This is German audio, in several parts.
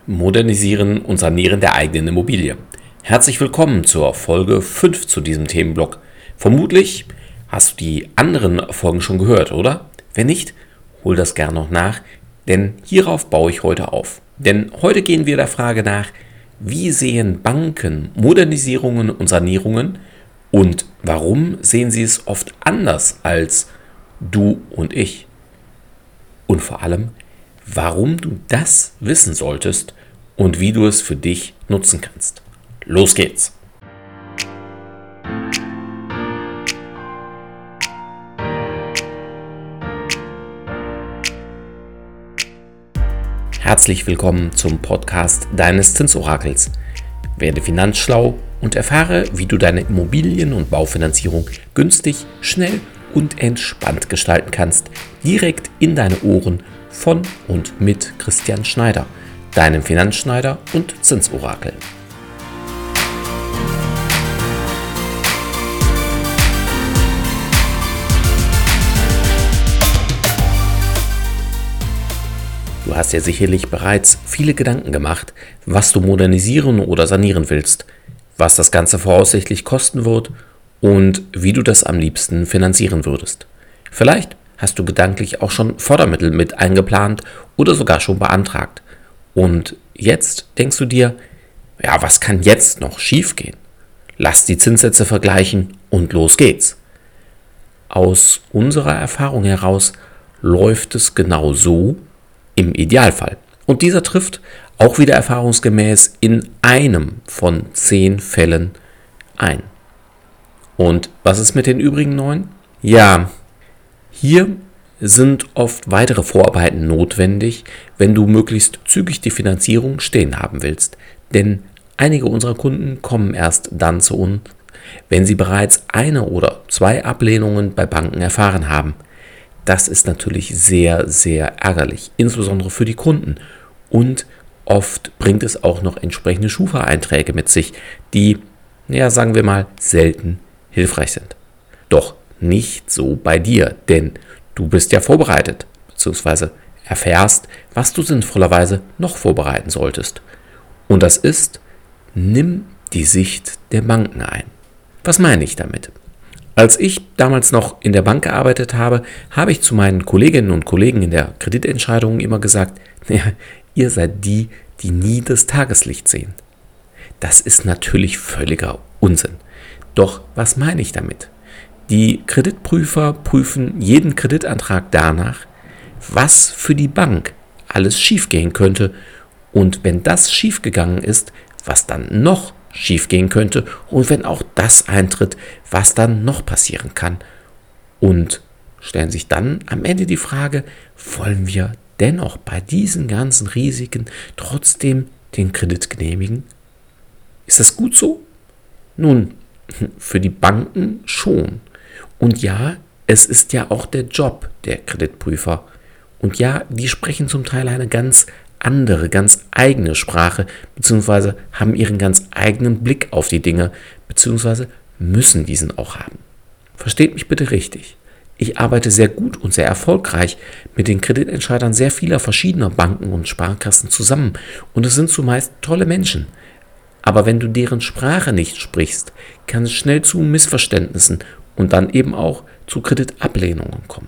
Modernisieren und Sanieren der eigenen Immobilie. Herzlich willkommen zur Folge 5 zu diesem Themenblock. Vermutlich hast du die anderen Folgen schon gehört, oder? Wenn nicht, hol das gerne noch nach, denn hierauf baue ich heute auf. Denn heute gehen wir der Frage nach, wie sehen Banken Modernisierungen und Sanierungen und warum sehen sie es oft anders als du und ich? Und vor allem, warum du das wissen solltest und wie du es für dich nutzen kannst. Los geht's! Herzlich willkommen zum Podcast deines Zinsorakels. Werde finanzschlau und erfahre, wie du deine Immobilien- und Baufinanzierung günstig, schnell und entspannt gestalten kannst, direkt in deine Ohren von und mit Christian Schneider, deinem Finanzschneider und Zinsorakel. Du hast ja sicherlich bereits viele Gedanken gemacht, was du modernisieren oder sanieren willst, was das Ganze voraussichtlich kosten wird und wie du das am liebsten finanzieren würdest. Vielleicht hast du gedanklich auch schon Fördermittel mit eingeplant oder sogar schon beantragt. Und jetzt denkst du dir, ja, was kann jetzt noch schiefgehen? Lass die Zinssätze vergleichen und los geht's. Aus unserer Erfahrung heraus läuft es genau so im Idealfall. Und dieser trifft auch wieder erfahrungsgemäß in einem von 10 Fällen ein. Und was ist mit den übrigen 9? Ja, hier sind oft weitere Vorarbeiten notwendig, wenn du möglichst zügig die Finanzierung stehen haben willst. Denn einige unserer Kunden kommen erst dann zu uns, wenn sie bereits 1 oder 2 Ablehnungen bei Banken erfahren haben. Das ist natürlich sehr, sehr ärgerlich, insbesondere für die Kunden. Und oft bringt es auch noch entsprechende Schufa-Einträge mit sich, die, ja, sagen wir mal, selten hilfreich sind. Doch nicht so bei dir, denn du bist ja vorbereitet, beziehungsweise erfährst, was du sinnvollerweise noch vorbereiten solltest. Und das ist, nimm die Sicht der Banken ein. Was meine ich damit? Als ich damals noch in der Bank gearbeitet habe, habe ich zu meinen Kolleginnen und Kollegen in der Kreditentscheidung immer gesagt, ja, ihr seid die, die nie das Tageslicht sehen. Das ist natürlich völliger Unsinn. Doch was meine ich damit? Die Kreditprüfer prüfen jeden Kreditantrag danach, was für die Bank alles schiefgehen könnte und wenn das schiefgegangen ist, was dann noch schiefgehen könnte und wenn auch das eintritt, was dann noch passieren kann. Und stellen sich dann am Ende die Frage, wollen wir dennoch bei diesen ganzen Risiken trotzdem den Kredit genehmigen? Ist das gut so? Nun, für die Banken schon. Und ja, es ist ja auch der Job der Kreditprüfer. Und ja, die sprechen zum Teil eine ganz andere, ganz eigene Sprache, beziehungsweise haben ihren ganz eigenen Blick auf die Dinge, beziehungsweise müssen diesen auch haben. Versteht mich bitte richtig. Ich arbeite sehr gut und sehr erfolgreich mit den Kreditentscheidern sehr vieler verschiedener Banken und Sparkassen zusammen. Und es sind zumeist tolle Menschen. Aber wenn du deren Sprache nicht sprichst, kann es schnell zu Missverständnissen und dann eben auch zu Kreditablehnungen kommen.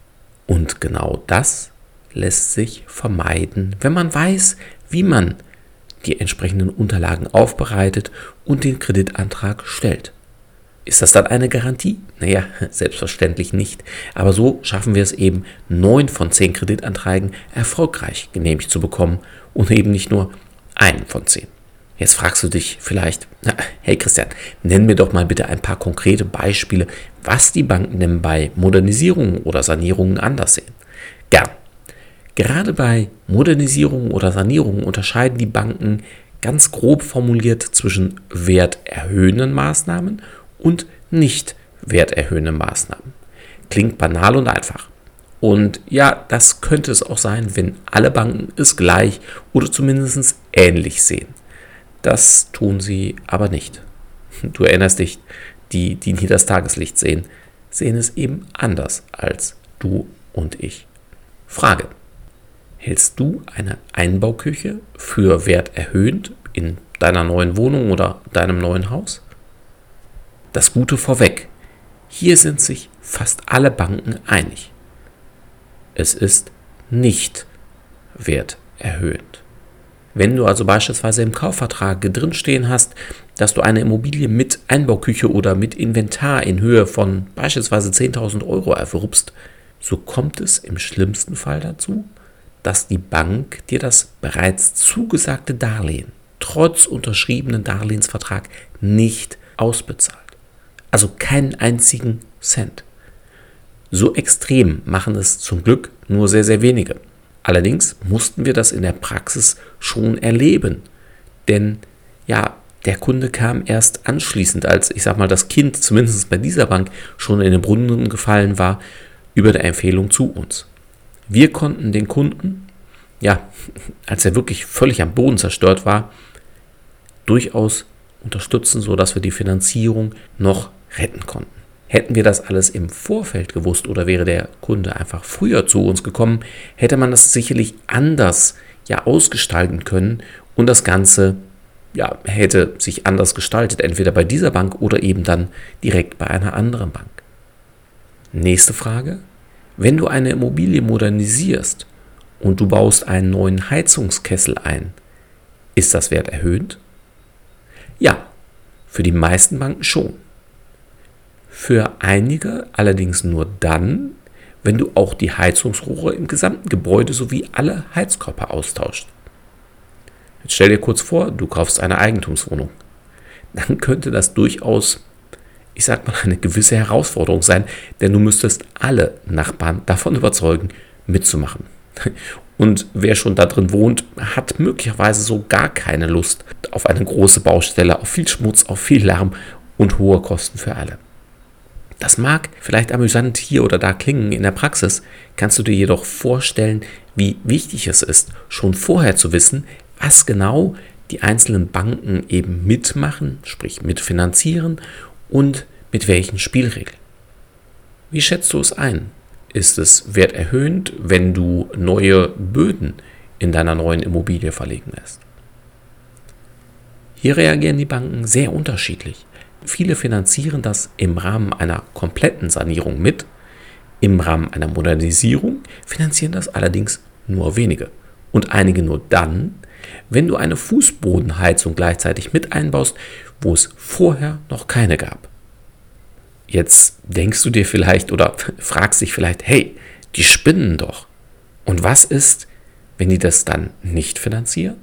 Und genau das lässt sich vermeiden, wenn man weiß, wie man die entsprechenden Unterlagen aufbereitet und den Kreditantrag stellt. Ist das dann eine Garantie? Naja, selbstverständlich nicht. Aber so schaffen wir es eben, 9 von 10 Kreditanträgen erfolgreich genehmigt zu bekommen und eben nicht nur einen von 10. Jetzt fragst du dich vielleicht, hey Christian, nenn mir doch mal bitte ein paar konkrete Beispiele, was die Banken denn bei Modernisierungen oder Sanierungen anders sehen. Gern. Gerade bei Modernisierungen oder Sanierungen unterscheiden die Banken ganz grob formuliert zwischen werterhöhenden Maßnahmen und nicht werterhöhenden Maßnahmen. Klingt banal und einfach. Und ja, das könnte es auch sein, wenn alle Banken es gleich oder zumindest ähnlich sehen. Das tun sie aber nicht. Du erinnerst dich, die nie das Tageslicht sehen, sehen es eben anders als du und ich. Frage: Hältst du eine Einbauküche für werterhöhend in deiner neuen Wohnung oder deinem neuen Haus? Das Gute vorweg: Hier sind sich fast alle Banken einig. Es ist nicht werterhöhend. Wenn du also beispielsweise im Kaufvertrag drinstehen hast, dass du eine Immobilie mit Einbauküche oder mit Inventar in Höhe von beispielsweise 10.000 Euro erwirbst, so kommt es im schlimmsten Fall dazu, dass die Bank dir das bereits zugesagte Darlehen trotz unterschriebenen Darlehensvertrag nicht ausbezahlt. Also keinen einzigen Cent. So extrem machen es zum Glück nur sehr, sehr wenige. Allerdings mussten wir das in der Praxis schon erleben. Denn ja, der Kunde kam erst anschließend, als das Kind zumindest bei dieser Bank schon in den Brunnen gefallen war, über der Empfehlung zu uns. Wir konnten den Kunden, als er wirklich völlig am Boden zerstört war, durchaus unterstützen, sodass wir die Finanzierung noch retten konnten. Hätten wir das alles im Vorfeld gewusst oder wäre der Kunde einfach früher zu uns gekommen, hätte man das sicherlich anders ausgestalten können und das Ganze hätte sich anders gestaltet, entweder bei dieser Bank oder eben dann direkt bei einer anderen Bank. Nächste Frage: Wenn du eine Immobilie modernisierst und du baust einen neuen Heizungskessel ein, ist das werterhöhend? Ja, für die meisten Banken schon. Für einige allerdings nur dann, wenn du auch die Heizungsrohre im gesamten Gebäude sowie alle Heizkörper austauscht. Jetzt stell dir kurz vor, du kaufst eine Eigentumswohnung. Dann könnte das durchaus, eine gewisse Herausforderung sein, denn du müsstest alle Nachbarn davon überzeugen, mitzumachen. Und wer schon da drin wohnt, hat möglicherweise so gar keine Lust auf eine große Baustelle, auf viel Schmutz, auf viel Lärm und hohe Kosten für alle. Das mag vielleicht amüsant hier oder da klingen, in der Praxis kannst du dir jedoch vorstellen, wie wichtig es ist, schon vorher zu wissen, was genau die einzelnen Banken eben mitmachen, sprich mitfinanzieren und mit welchen Spielregeln. Wie schätzt du es ein? Ist es werterhöhend, wenn du neue Böden in deiner neuen Immobilie verlegen lässt? Hier reagieren die Banken sehr unterschiedlich. Viele finanzieren das im Rahmen einer kompletten Sanierung mit. Im Rahmen einer Modernisierung finanzieren das allerdings nur wenige. Und einige nur dann, wenn du eine Fußbodenheizung gleichzeitig mit einbaust, wo es vorher noch keine gab. Jetzt denkst du dir vielleicht oder fragst dich vielleicht, hey, die spinnen doch. Und was ist, wenn die das dann nicht finanzieren?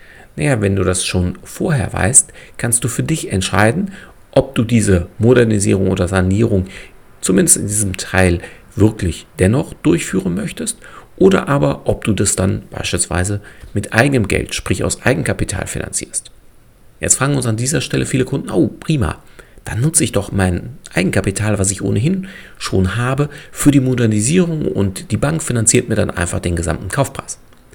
Wenn du das schon vorher weißt, kannst du für dich entscheiden, ob du diese Modernisierung oder Sanierung zumindest in diesem Teil wirklich dennoch durchführen möchtest oder aber ob du das dann beispielsweise mit eigenem Geld, sprich aus Eigenkapital finanzierst. Jetzt fragen uns an dieser Stelle viele Kunden, oh prima, dann nutze ich doch mein Eigenkapital, was ich ohnehin schon habe, für die Modernisierung und die Bank finanziert mir dann einfach den gesamten Kaufpreis.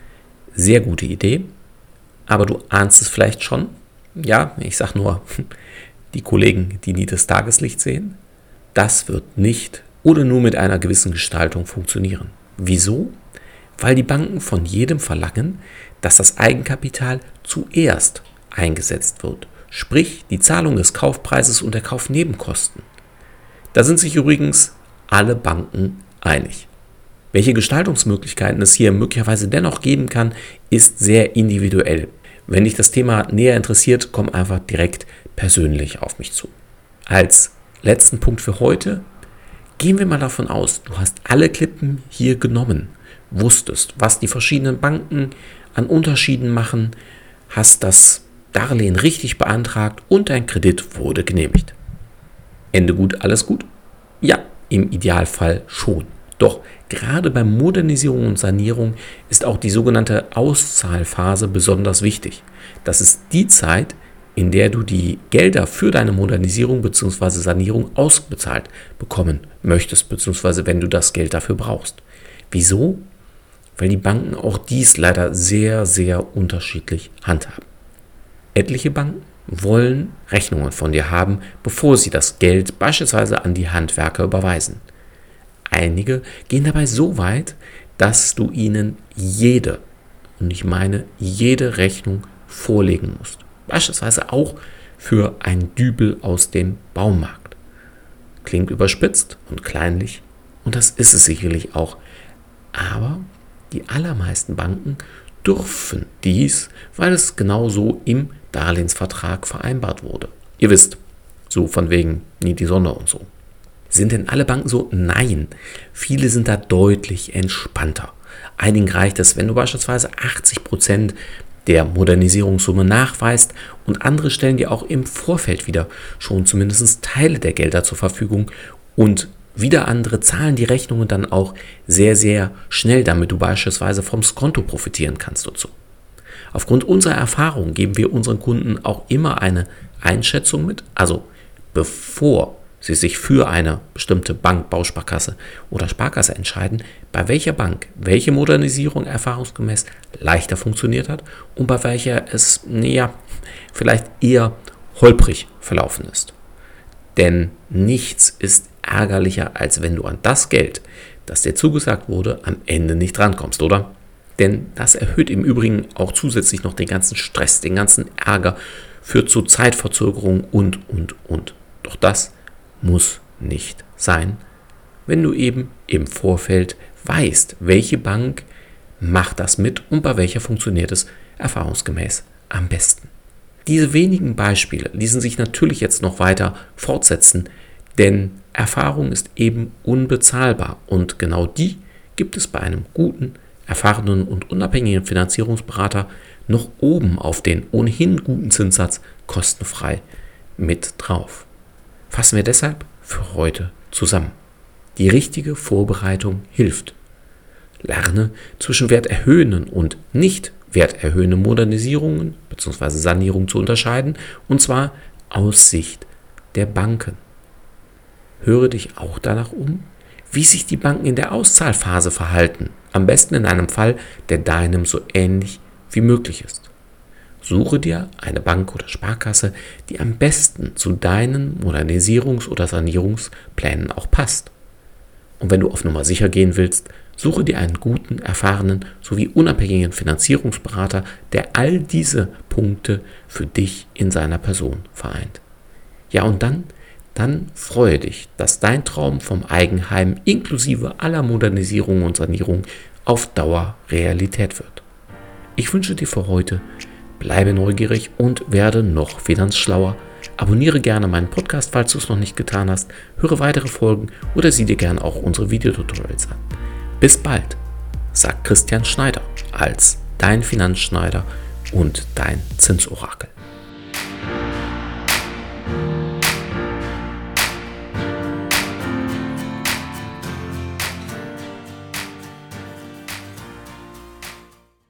Sehr gute Idee, aber du ahnst es vielleicht schon. Ja, ich sag nur, die Kollegen, die nie das Tageslicht sehen, das wird nicht oder nur mit einer gewissen Gestaltung funktionieren. Wieso? Weil die Banken von jedem verlangen, dass das Eigenkapital zuerst eingesetzt wird. Sprich, die Zahlung des Kaufpreises und der Kaufnebenkosten. Da sind sich übrigens alle Banken einig. Welche Gestaltungsmöglichkeiten es hier möglicherweise dennoch geben kann, ist sehr individuell. Wenn dich das Thema näher interessiert, komm einfach direkt persönlich auf mich zu. Als letzten Punkt für heute, gehen wir mal davon aus, du hast alle Klippen hier genommen, wusstest, was die verschiedenen Banken an Unterschieden machen, hast das Darlehen richtig beantragt und dein Kredit wurde genehmigt. Ende gut, alles gut? Ja, im Idealfall schon. Doch gerade bei Modernisierung und Sanierung ist auch die sogenannte Auszahlphase besonders wichtig. Das ist die Zeit, in der du die Gelder für deine Modernisierung bzw. Sanierung ausbezahlt bekommen möchtest, bzw. wenn du das Geld dafür brauchst. Wieso? Weil die Banken auch dies leider sehr, sehr unterschiedlich handhaben. Etliche Banken wollen Rechnungen von dir haben, bevor sie das Geld beispielsweise an die Handwerker überweisen. Einige gehen dabei so weit, dass du ihnen jede, und ich meine jede Rechnung vorlegen musst. Beispielsweise auch für ein Dübel aus dem Baumarkt. Klingt überspitzt und kleinlich, und das ist es sicherlich auch. Aber die allermeisten Banken dürfen dies, weil es genauso im Darlehensvertrag vereinbart wurde. Ihr wisst, so von wegen nie die Sonne und so. Sind denn alle Banken so? Nein. Viele sind da deutlich entspannter. Einigen reicht es, wenn du beispielsweise 80% der Modernisierungssumme nachweist, und andere stellen dir auch im Vorfeld wieder schon zumindest Teile der Gelder zur Verfügung, und wieder andere zahlen die Rechnungen dann auch sehr, sehr schnell, damit du beispielsweise vom Skonto profitieren kannst dazu. Aufgrund unserer Erfahrung geben wir unseren Kunden auch immer eine Einschätzung mit, also bevor sie sich für eine bestimmte Bank, Bausparkasse oder Sparkasse entscheiden, bei welcher Bank welche Modernisierung erfahrungsgemäß leichter funktioniert hat und bei welcher es vielleicht eher holprig verlaufen ist. Denn nichts ist ärgerlicher, als wenn du an das Geld, das dir zugesagt wurde, am Ende nicht rankommst, oder? Denn das erhöht im Übrigen auch zusätzlich noch den ganzen Stress, den ganzen Ärger, führt zu Zeitverzögerungen und. Doch das muss nicht sein, wenn du eben im Vorfeld weißt, welche Bank macht das mit und bei welcher funktioniert es erfahrungsgemäß am besten. Diese wenigen Beispiele ließen sich natürlich jetzt noch weiter fortsetzen, denn Erfahrung ist eben unbezahlbar, und genau die gibt es bei einem guten, erfahrenen und unabhängigen Finanzierungsberater noch oben auf den ohnehin guten Zinssatz kostenfrei mit drauf. Fassen wir deshalb für heute zusammen. Die richtige Vorbereitung hilft. Lerne zwischen werterhöhenden und nicht werterhöhenden Modernisierungen bzw. Sanierungen zu unterscheiden, und zwar aus Sicht der Banken. Höre dich auch danach um, wie sich die Banken in der Auszahlphase verhalten, am besten in einem Fall, der deinem so ähnlich wie möglich ist. Suche dir eine Bank oder Sparkasse, die am besten zu deinen Modernisierungs- oder Sanierungsplänen auch passt. Und wenn du auf Nummer sicher gehen willst, suche dir einen guten, erfahrenen sowie unabhängigen Finanzierungsberater, der all diese Punkte für dich in seiner Person vereint. Ja, und dann freue dich, dass dein Traum vom Eigenheim inklusive aller Modernisierung und Sanierung auf Dauer Realität wird. Ich wünsche dir für heute, bleibe neugierig und werde noch finanzschlauer. Abonniere gerne meinen Podcast, falls du es noch nicht getan hast. Höre weitere Folgen oder sieh dir gerne auch unsere Videotutorials an. Bis bald, sagt Christian Schneider als dein Finanzschneider und dein Zinsorakel.